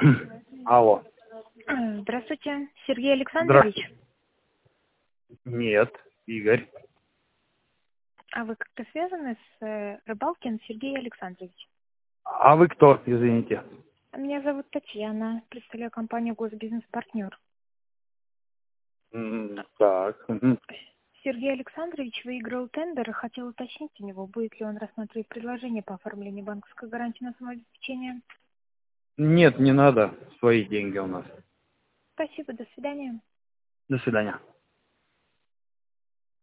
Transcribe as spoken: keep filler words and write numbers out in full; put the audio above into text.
Алло. Здравствуйте, Сергей Александрович. Здравствуйте. Нет, Игорь. А вы как-то связаны с э, Рыбалкин Сергей Александрович? А вы кто, извините? Меня зовут Татьяна, представляю компанию «Госбизнес-партнер». М, Так. мгм. Сергей Александрович выиграл тендер и хотел уточнить у него, будет ли он рассматривать предложение по оформлению банковской гарантии на самообеспечение. Нет, не надо. Свои деньги у нас. Спасибо, до свидания. До свидания.